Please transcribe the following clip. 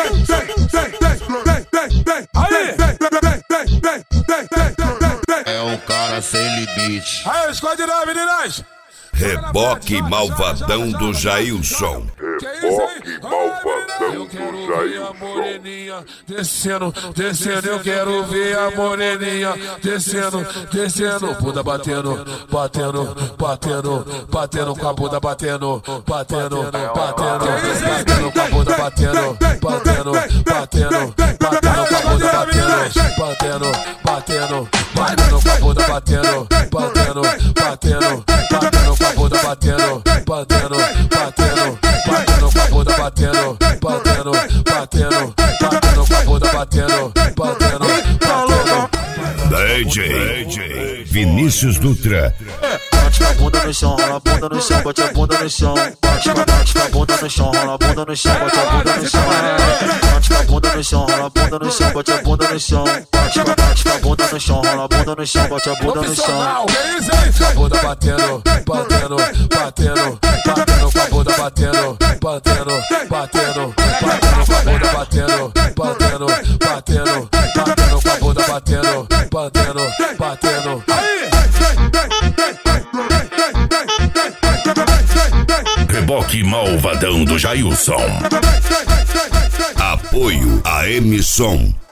É um cara sem limite. Aí, esconde não, meninas! Reboque malvadão do Jailson. Reboque malvadão Eu do quero ver a Jailson. moreninha descendo, descendo. Eu quero ver a moreninha descendo, descendo. Bunda batendo, batendo, batendo, batendo com a bunda batendo, batendo, batendo, batendo com a bunda batendo, batendo, batendo, batendo com a bunda batendo, batendo, batendo, batendo com a bunda batendo, batendo, batendo, batendo com a bunda batendo, batendo, batendo, batendo com a bunda batendo, batendo, batendo, batendo com a bunda batendo, batendo, batendo. DJ Vinícius Dutra. Bate com a bunda no chão, rola a bunda no chão, bate a bunda no chão. Bate com a bunda no chão, rola a bunda no chão, bate a bunda no chão. Bate com a bunda no chão, rola a bunda no chão, bate a bunda no chão. Bate com a bunda no chão, rola a bunda no chão, bate a bunda no chão. Com a bunda batendo, batendo, batendo, batendo com a bunda batendo, batendo, batendo, batendo com a bunda batendo, batendo, batendo, batendo com a bunda batendo, batendo, batendo. Reboque malvadão do Jailson. Apoio a Emisson.